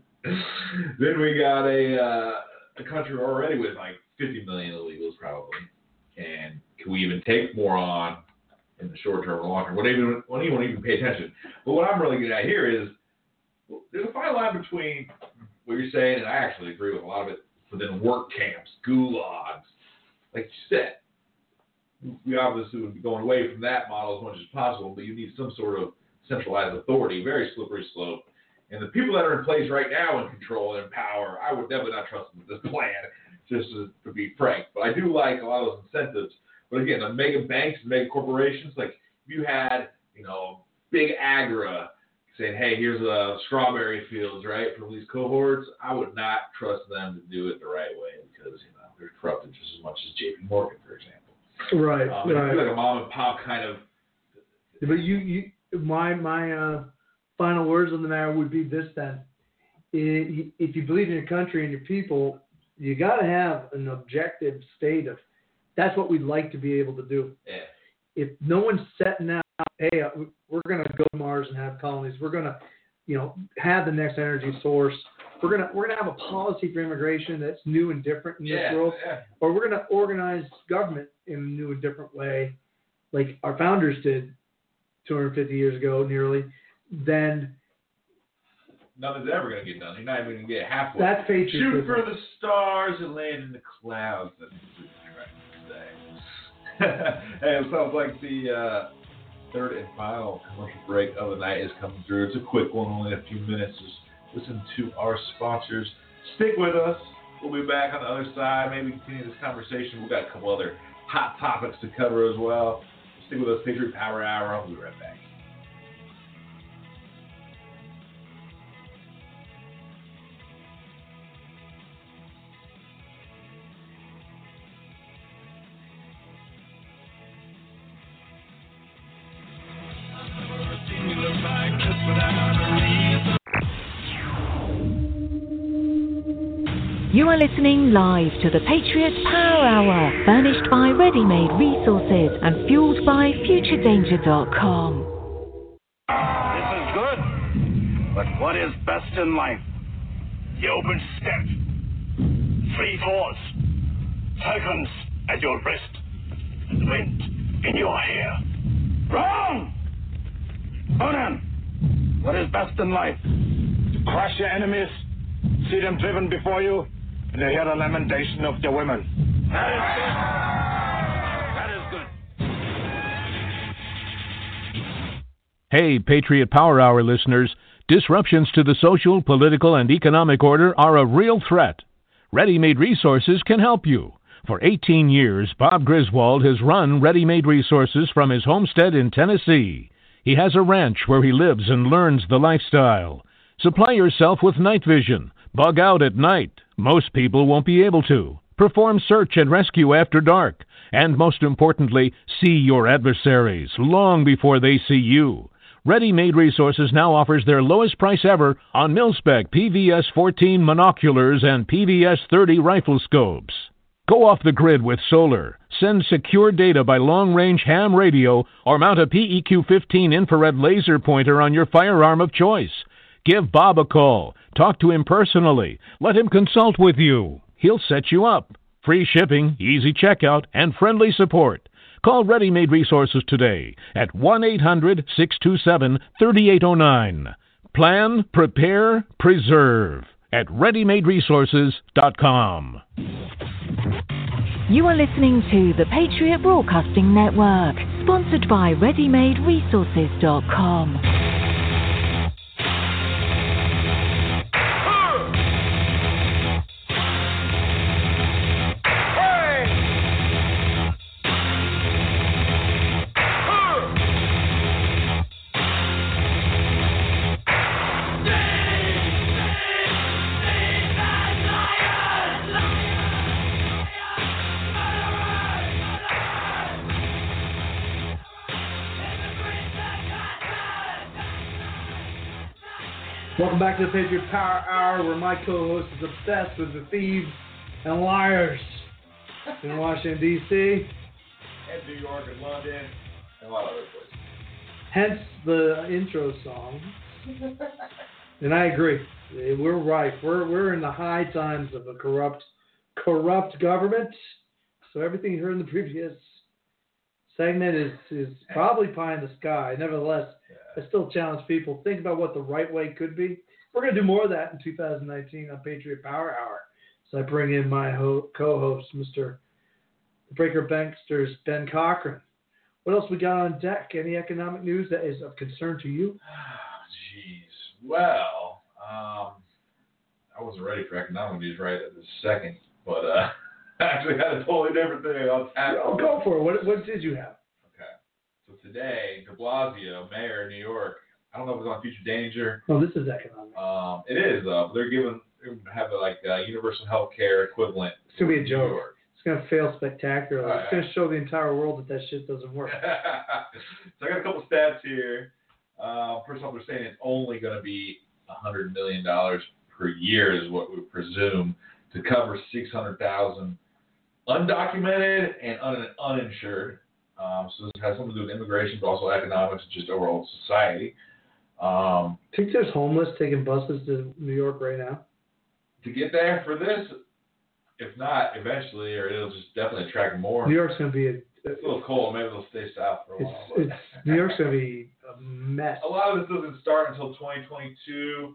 Then we got a country already with like 50 million illegals probably. And can we even take more on in the short term or long term? Won't even pay attention. But what I'm really getting at here is there's a fine line between what you're saying, and I actually agree with a lot of it, within work camps, gulags, like you said. We obviously would be going away from that model as much as possible, but you need some sort of centralized authority, very slippery slope. And the people that are in place right now in control and in power, I would definitely not trust them with this plan, just to be frank. But I do like a lot of those incentives. But again, the mega banks, the mega corporations, like if you had, big Agra saying, hey, here's strawberry fields, right, from these cohorts, I would not trust them to do it the right way because, they're corrupted just as much as J.P. Morgan, for example. Right. Right. Like a mom and pop kind of. But my final words on the matter would be this then. If you believe in your country and your people, you got to have an objective state of that's what we'd like to be able to do. Yeah. If no one's setting out, hey, we're going to go to Mars and have colonies. We're going to, have the next energy source. We're gonna have a policy for immigration that's new and different in this world, or we're going to organize government in a new and different way, like our founders did 250 years ago, nearly. Then nothing's ever going to get done. You're not even going to get halfway. That's patriotism. Shoot for the stars and land in the clouds. That's what you're right to say. Hey, it sounds like the third and final commercial break of the night is coming through. It's a quick one, only a few minutes. Just listen to our sponsors. Stick with us. We'll be back on the other side. Maybe continue this conversation. We've got a couple other hot topics to cover as well. Stick with us, Patriot Power Hour. I'll be right back. You are listening live to the Patriot Power Hour, furnished by Ready Made Resources and fueled by FutureDanger.com. This is good, but what is best in life? The open step. 3/4 seconds. at your wrist and the wind in your hair. Wrong! Conan, what is best in life? To crush your enemies, see them driven before you, and to hear the lamentation of your women. That is good. That is good. Hey, Patriot Power Hour listeners, disruptions to the social, political, and economic order are a real threat. Ready-Made Resources can help you. For 18 years, Bob Griswold has run Ready-Made Resources from his homestead in Tennessee. He has a ranch where he lives and learns the lifestyle. Supply yourself with night vision. Bug out at night. Most people won't be able to. Perform search and rescue after dark. And most importantly, see your adversaries long before they see you. Ready-Made Resources now offers their lowest price ever on mil-spec PVS-14 monoculars and PVS-30 rifle scopes. Go off the grid with solar, send secure data by long-range ham radio, or mount a PEQ-15 infrared laser pointer on your firearm of choice. Give Bob a call. Talk to him personally. Let him consult with you. He'll set you up. Free shipping, easy checkout, and friendly support. Call Ready-Made Resources today at 1-800-627-3809. Plan, prepare, preserve at ReadyMadeResources.com. You are listening to the Patriot Broadcasting Network, sponsored by ReadyMadeResources.com. Welcome back to the Patriot Power Hour, where my co-host is obsessed with the thieves and liars in Washington, D.C. And New York and London and a lot of other places. Hence the intro song. And I agree. We're right. We're in the high times of a corrupt government. So everything you heard in the previous segment is probably pie in the sky. Nevertheless, I still challenge people, think about what the right way could be. We're going to do more of that in 2019 on Patriot Power Hour. So I bring in my co-host, Mr. Breaker Bankster's Ben Cochran. What else we got on deck? Any economic news that is of concern to you? Jeez. Well, I wasn't ready for economic news right at this second, but I actually had a totally different thing. I'll go for it. What did you have? So today, de Blasio, mayor of New York, I don't know if it's on Future Danger. Oh, this is economic. It is, though. They're have a universal health care equivalent. It's going to be a joke. It's going to fail spectacularly. It's going to show the entire world that shit doesn't work. So I got a couple stats here. First off, they're saying it's only going to be $100 million per year is what we presume to cover 600,000 undocumented and uninsured. So this has something to do with immigration, but also economics and just overall society. Think there's homeless taking buses to New York right now? To get there for this, if not, eventually, or it'll just definitely attract more. New York's going to be it's a little cold. Maybe they'll stay south for a while. New York's going to be a mess. A lot of this doesn't start until 2022.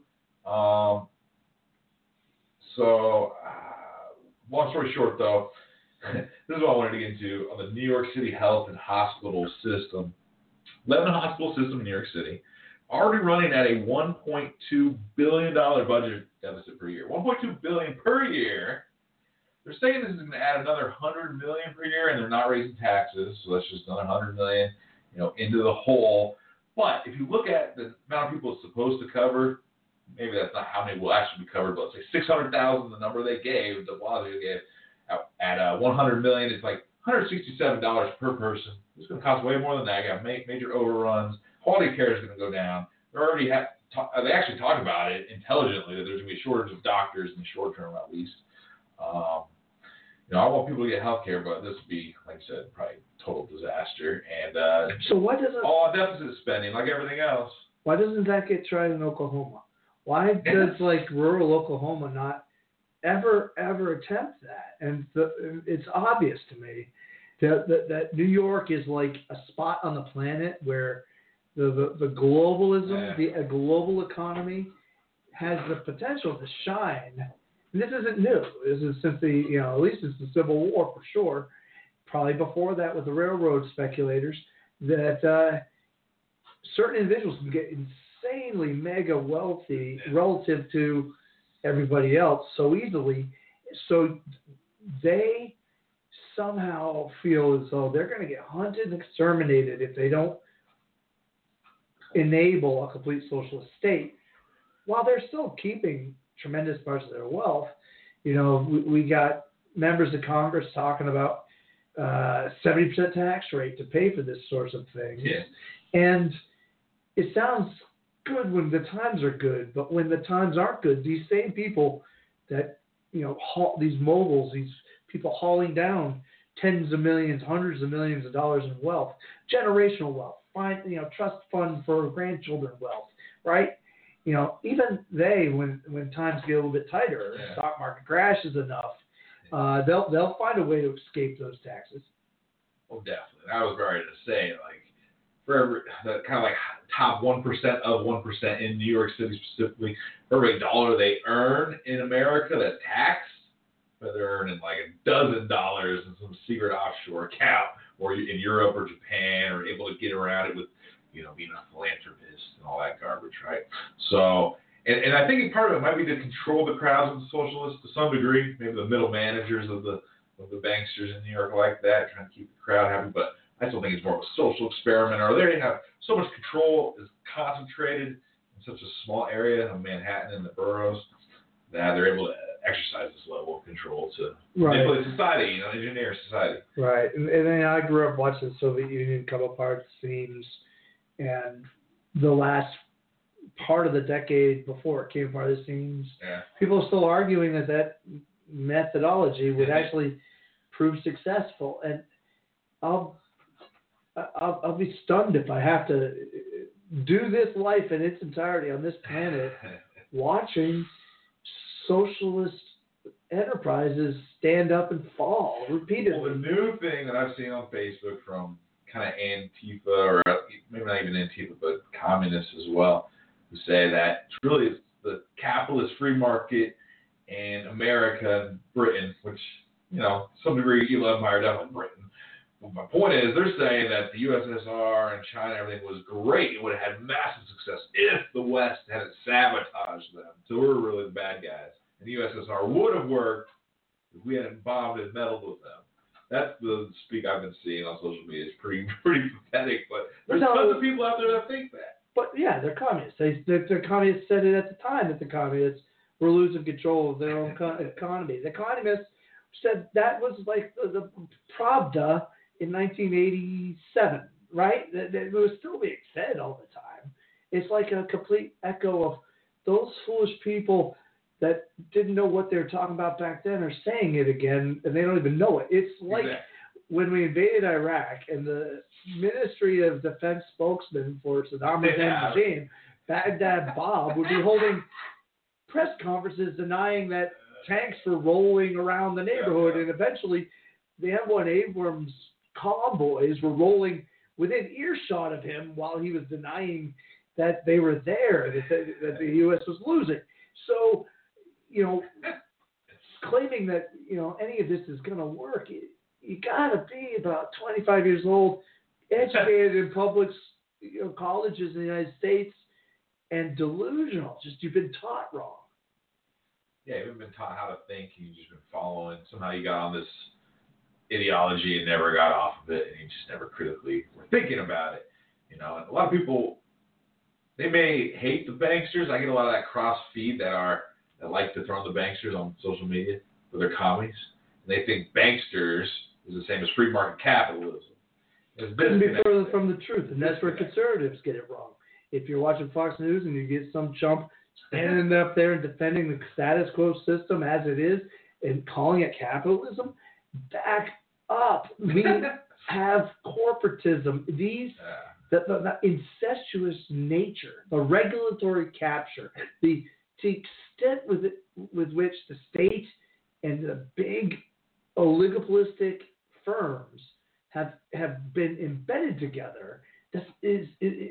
Long story short, though, this is what I wanted to get into on the New York City health and hospital system. 11 hospital system in New York City, already running at a $1.2 billion budget deficit per year. $1.2 billion per year. They're saying this is going to add another $100 million per year, and they're not raising taxes, so that's just another $100 million, into the hole. But if you look at the amount of people it's supposed to cover, maybe that's not how many will actually be covered, but let's say 600,000, the number they gave, de Blasio gave. At $100 million, it's like $167 per person. It's going to cost way more than that. You got major overruns. Quality of care is going to go down. They actually talk about it intelligently that there's going to be a shortage of doctors in the short term, at least. I want people to get health care, but this would be, like I said, probably a total disaster. And so why doesn't all deficit spending, like everything else? Why doesn't that get tried in Oklahoma? Why does rural Oklahoma not ever attempt that. And it's obvious to me that New York is like a spot on the planet where the globalism, the global economy has the potential to shine. And this isn't new. This is since at least since the Civil War for sure. Probably before that with the railroad speculators, that certain individuals can get insanely mega wealthy relative to everybody else so easily. So they somehow feel as though they're going to get hunted and exterminated if they don't enable a complete socialist state, while they're still keeping tremendous parts of their wealth. We got members of Congress talking about 70% tax rate to pay for this sort of thing. Yeah. And it sounds good when the times are good, but when the times aren't good, these same people that, these moguls, these people hauling down tens of millions, hundreds of millions of dollars in wealth, generational wealth, trust fund for grandchildren wealth, right? Even they, when times get a little bit tighter, the stock market crashes enough, they'll find a way to escape those taxes. Oh, definitely. I was ready to say, for every kind of like top 1% of 1% in New York City specifically, for every dollar they earn in America that's taxed, but they're earning like $12 in some secret offshore account, or in Europe or Japan, or able to get around it with, being a philanthropist and all that garbage, right? So, and I think part of it might be to control the crowds of the socialists to some degree. Maybe the middle managers of the banksters in New York like that, trying to keep the crowd happy. But I still think it's more of a social experiment. Or they have so much control is concentrated in such a small area of Manhattan and the boroughs that they're able to exercise this level of control to manipulate society, engineer society. Right. And then I grew up watching the Soviet Union come apart, seams, and the last part of the decade before it came apart, it seems people are still arguing that methodology would actually prove successful. And I'll be stunned if I have to do this life in its entirety on this planet watching socialist enterprises stand up and fall repeatedly. Well, the new thing that I've seen on Facebook from kind of Antifa, or maybe not even Antifa, but communists as well, who say that it's really the capitalist free market in America and Britain, which, some degree evil empire, definitely Britain. But my point is, they're saying that the USSR and China, everything was great. It would have had massive success if the West hadn't sabotaged them. So we're really the bad guys. And the USSR would have worked if we hadn't bombed and meddled with them. That's the speak I've been seeing on social media. It's pretty pathetic, but there's tons of people out there that think that. But yeah, they're communists. The communists said it at the time that the communists were losing control of their own economy. The communists said that was like the Pravda in 1987, right? It was still being said all the time. It's like a complete echo of those foolish people that didn't know what they were talking about back then are saying it again, and they don't even know it. It's like when we invaded Iraq, and the Ministry of Defense spokesman for Saddam Hussein's regime, Baghdad Bob, would be holding press conferences denying that tanks were rolling around the neighborhood, and eventually the M1 Abrams convoys were rolling within earshot of him while he was denying that they were there, that the U.S. was losing. So, claiming that, any of this is going to work, you got to be about 25 years old, educated in public colleges in the United States, and delusional. Just you've been taught wrong. Yeah, you've been taught how to think, and you've just been following. Somehow you got on this ideology and never got off of it, and you just never critically were thinking about it. And a lot of people, they may hate the banksters. I get a lot of that cross feed that like to throw in the banksters on social media, but they're commies. And they think banksters is the same as free market capitalism. Couldn't be further from the truth, and that's where conservatives get it wrong. If you're watching Fox News and you get some chump standing up there and defending the status quo system as it is and calling it capitalism, back up. We have corporatism. The incestuous nature, the regulatory capture, the extent with which the state and the big oligopolistic firms have been embedded together, this is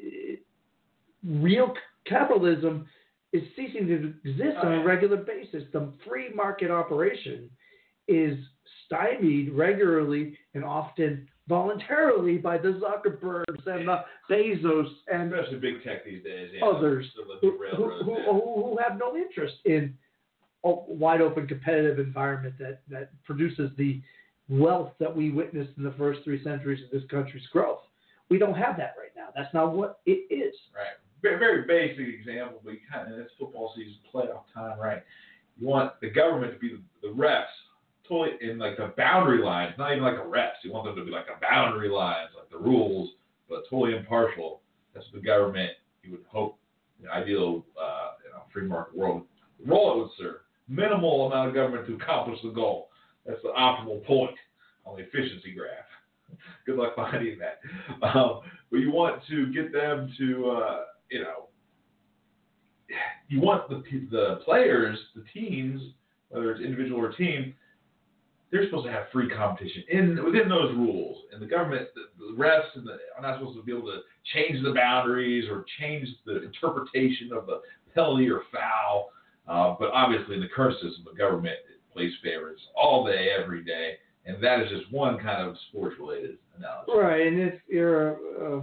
real capitalism is ceasing to exist on a regular basis. The free market operation is stymied regularly and often voluntarily by the Zuckerbergs and the Bezos and especially big tech these days. Yeah, others who have no interest in a wide open competitive environment that produces the wealth that we witnessed in the first 3 centuries of this country's growth. We don't have that right now. That's not what it is. Right. Very, very basic example, but it's football season, playoff time, right? You want the government to be the refs, totally in like the boundary lines, not even like a refs. You want them to be like a boundary lines, like the rules, but totally impartial. That's what the government, you would hope, the ideal free market world, the role it would serve. Minimal amount of government to accomplish the goal. That's the optimal point on the efficiency graph. Good luck finding that. But you want to get them to, you want the players, the teams, whether it's individual or team, they're supposed to have free competition within those rules. And the government, the refs, are not supposed to be able to change the boundaries or change the interpretation of the penalty or foul. But obviously, in the current system, the government plays favorites all day, every day. And that is just one kind of sports-related analogy. Right, and if you're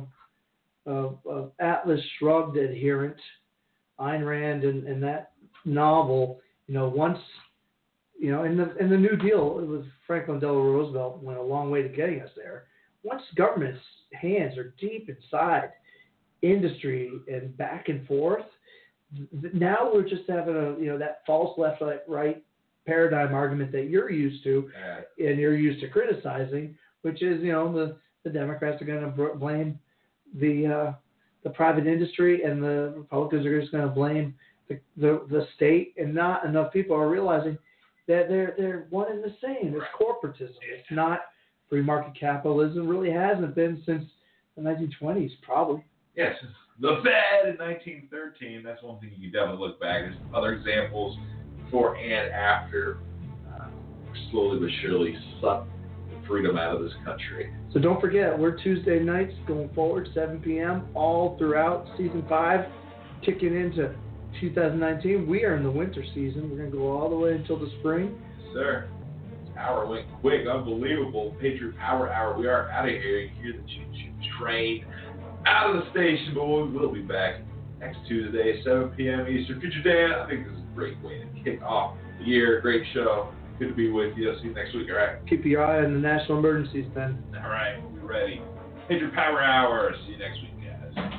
a Atlas Shrugged adherent, Ayn Rand and that novel, once, in the New Deal, it was Franklin Delano Roosevelt went a long way to getting us there. Once government's hands are deep inside industry and back and forth, now we're just having that false left-right paradigm argument that you're used to and you're used to criticizing, which is, the Democrats are going to blame the private industry and the Republicans are just going to blame the state, and not enough people are realizing that they're one and the same. It's corporatism. It's not free market capitalism. Really hasn't been since the 1920s, probably. Yes, the Fed in 1913. That's one thing you can definitely look back. There's other examples before and after. Slowly but surely suck the freedom out of this country. So don't forget, we're Tuesday nights going forward, 7 p.m. all throughout Season 5, kicking into 2019. We are in the winter season. We're going to go all the way until the spring. Yes, sir. This hour went quick, unbelievable. Patriot Power Hour. We are out of here. You hear the choo-choo train out of the station, but we will be back next Tuesday, 7 p.m. Eastern. Future Dan, I think this is a great way to kick off the year. Great show. Good to be with you. See you next week, all right? Keep your eye on the national emergencies, then. All right, we'll be ready. Patriot Power Hour. See you next week, guys.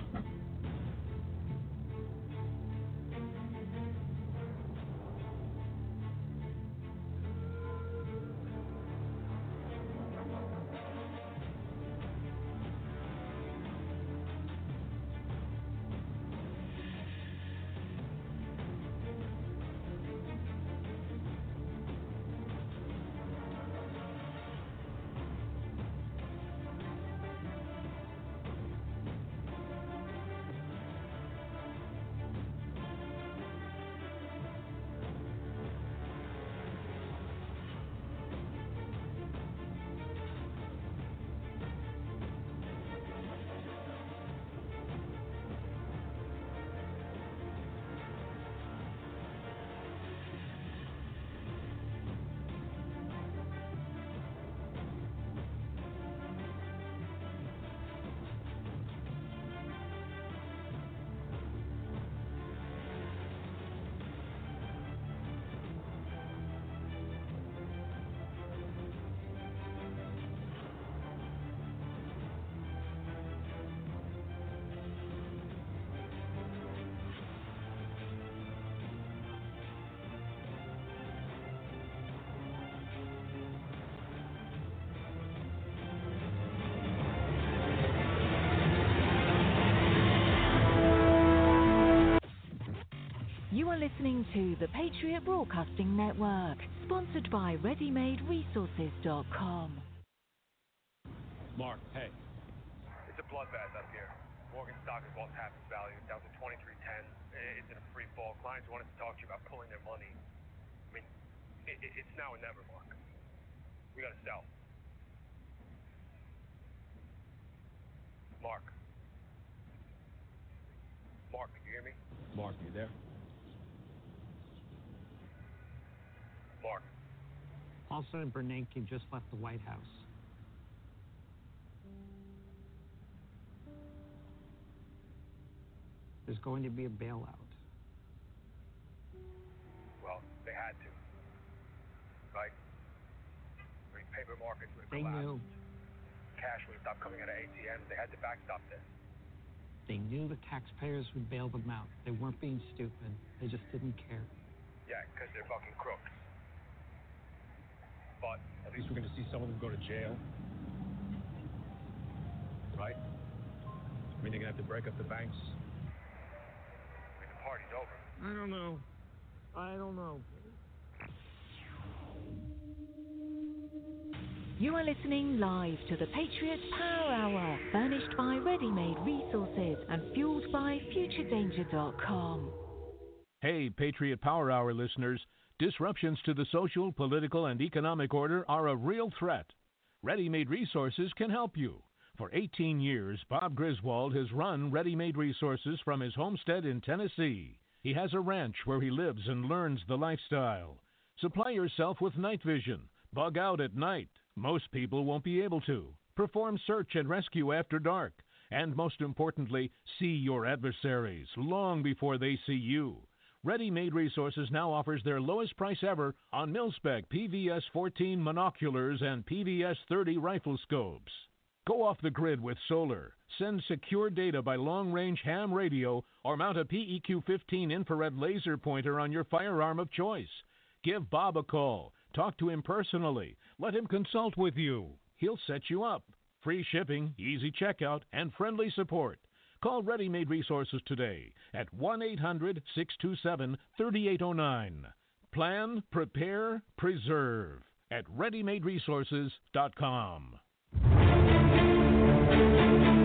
You are listening to the Patriot Broadcasting Network, sponsored by ReadyMadeResources.com. Mark, hey. It's a bloodbath up here. Morgan stock has lost half its value, down to 23.10. It's in a free fall. Clients wanted to talk to you about pulling their money. I mean, it's now or never, Mark. We gotta sell. Mark. Mark, can you hear me? Mark, you there? Mark. Paulson and Bernanke just left the White House. There's going to be a bailout. Well, they had to. Right? I mean, paper markets would have They collapsed. knew. Cash would have stopped coming out of ATMs. They had to backstop this. They knew the taxpayers would bail them out. They weren't being stupid. They just didn't care. Yeah, because they're fucking crooks. But At least we're going to see some of them go to jail. Right? I mean, they're going to have to break up the banks. I mean, the party's over. I don't know. You are listening live to the Patriot Power Hour, furnished by Ready Made Resources and fueled by FutureDanger.com. Hey, Patriot Power Hour listeners, disruptions to the social, political, and economic order are a real threat. Ready Made Resources can help you. For 18 years, Bob Griswold has run Ready Made Resources from his homestead in Tennessee. He has a ranch where he lives and learns the lifestyle. Supply yourself with night vision. Bug out at night. Most people won't be able to. Perform search and rescue after dark. And most importantly, see your adversaries long before they see you. Ready Made Resources now offers their lowest price ever on mil-spec PVS 14 monoculars and PVS 30 rifle scopes. Go off the grid with solar. Send secure data by long-range ham radio or mount a PEQ 15 infrared laser pointer on your firearm of choice. Give Bob a call. Talk to him personally. Let him consult with you. He'll set you up. Free shipping, easy checkout, and friendly support. Call Ready Made Resources today at 1-800-627-3809. Plan, prepare, preserve at ReadyMadeResources.com.